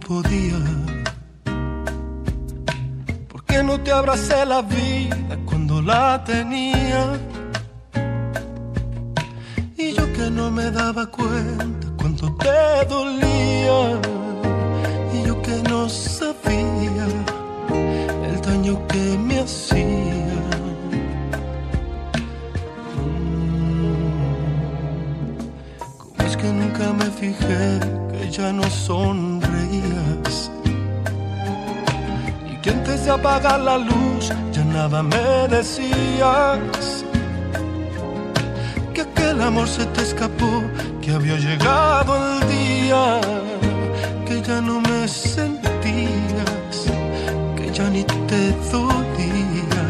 podía. ¿Por qué no te abracé la vida cuando la tenía? Y yo que no me daba cuenta cuánto te dolía. Y yo que no sabía el daño que me hacía. ¿Cómo es que nunca me fijé que ya no sonreías? Y que antes de apagar la luz ya nada me decías. Que aquel amor se te escapó, que había llegado el día, que ya no me sentías, que ya ni te dolía.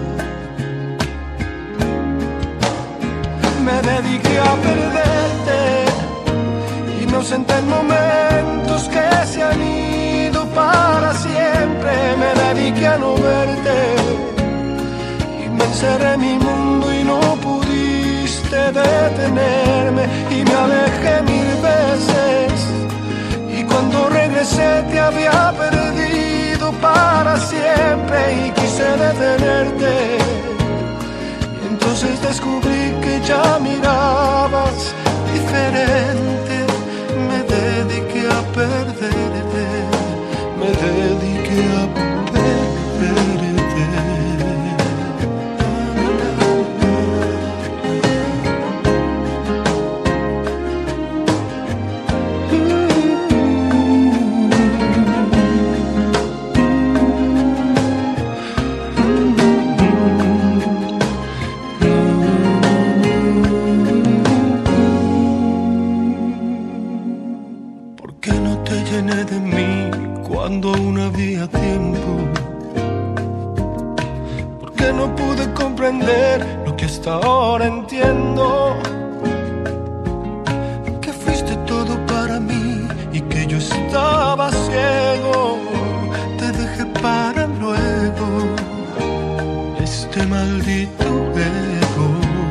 Me dediqué a perderte y me ausenté en momentos que se han ido para siempre. Me dediqué a no verte y me encerré en mi mundo y no pudiste detenerme. Y me alejé 1000 veces y cuando regresé te había perdido para siempre. Y quise detenerte y entonces descubrí que ya mirabas diferente. Me dediqué a perderte, me dediqué a perderte. De mí cuando aún había tiempo. Porque no pude comprender lo que hasta ahora entiendo, que fuiste todo para mí y que yo estaba ciego. Te dejé para luego, este maldito ego.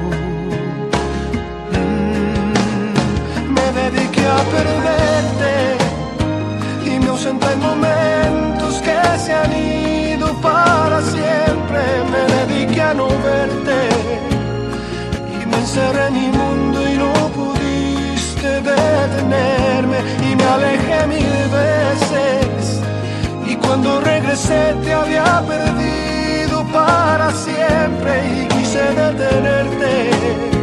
Me dediqué a perderte y me ausenté en momentos que se han ido para siempre. Me dediqué a no verte y me encerré en mi mundo y no pudiste detenerme. Y me alejé 1000 veces y cuando regresé te había perdido para siempre. Y quise detenerte